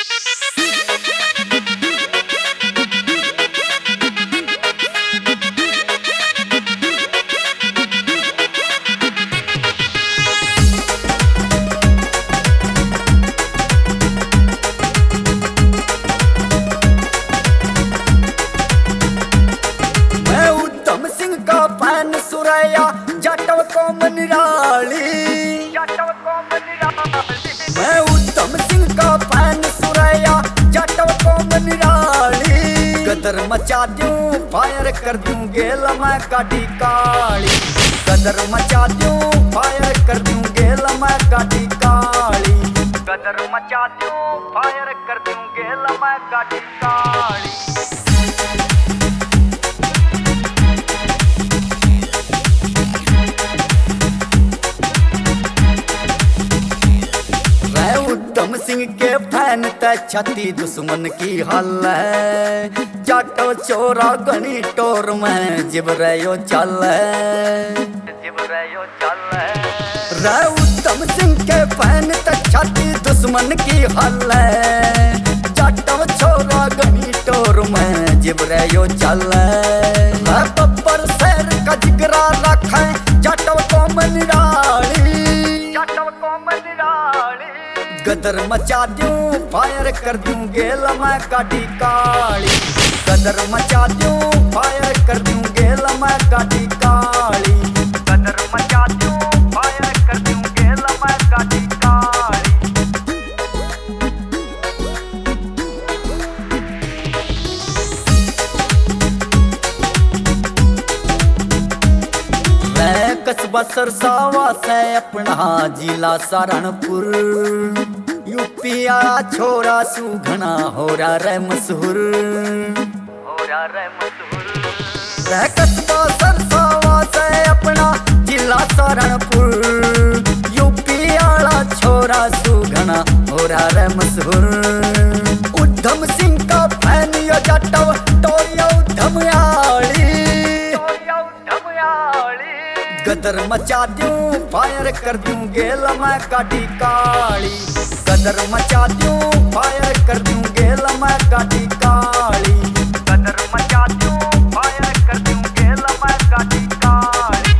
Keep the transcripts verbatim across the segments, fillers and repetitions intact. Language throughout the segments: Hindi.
जटव को मनराली, मैं उत्तम सिंह का फैन सुरैया जटव को मनराली। कदर मचा दूं फायर कर दूं गेल मैं गाड़ी काली, कदर मचा दूं फायर कर दूं गेल मैं गाड़ी काली, कदर मचा दूं फायर कर दूं गेल मैं गाड़ी काली। उत्तम सिंह के फैन ते छाती दुश्मन की हल है, जाटो चोरा गणी टोर में जिब रहो चल जिब रहो चल रे। उत्तम सिंह के फैन ते छाती दुश्मन की हल है, जाटो चोरा गणी टोर में जिब रहो चल। बब्बर शेर का जिगरा रखे जाटो को मनराली, जाटो को मनराली। कदर मचा दूं फायर कर दूं गेल मैं गाड़ी काली, कदर मचा दूं फायर कर दूं गेल मैं गाड़ी काली, कदर मचा दूं फायर कर दूं गेल मैं गाड़ी काली। मैं कस्बा सरसावा से अपना जिला सहारनपुर, यूपी आ छोरा सुघना हो रहा रे मशहूर, हो रहा रे मशहूर। रे कस्बा सरसावा से अपना जिला सहारनपुर, यूपी आला छोरा सुघना हो रहा रे मशहूर। उद्धम सिंह का फैन यो जटव टोरिया उद्धम आली, कदर मचा दूं फायर कर दूं गेल मैं गाड़ी काली, कदर मचा दूं फायर कर दूं गेल मैं गाड़ी काली, कदर मचा दूं फायर कर दूं गेल मैं गाड़ी काली।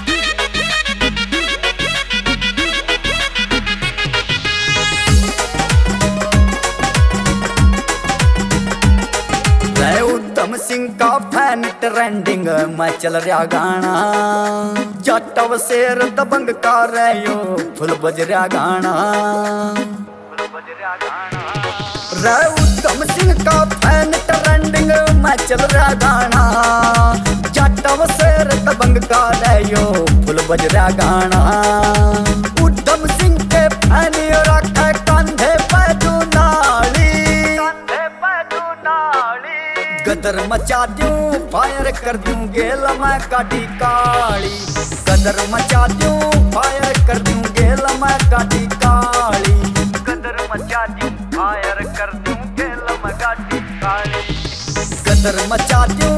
मैं उत्तम सिंह का फैन ट्रेंडिंग में चल रहा गाना, जटव शेर दबंग का रहो फुल बज रहा गाना, फुल बज रहा गाना। रे उत्तम सिंह का फैन ट्रेंडिंग में चल रहा गाना, जटव शेर दबंग का रहो फुल बज रहा गाना। उत्तम सिंह के फैन रखे कंधे पे दुनाली, कंधे पे दुनाली। कदर मचा दूं फायर कर दूं गेल मैं गाड़ी काली, कदर मचा दूं फायर कर दूं गेल मैं गाड़ी काली, कदर मचा दूं फायर कर दूं गेल मैं गाड़ी काली, कदर मचा दूं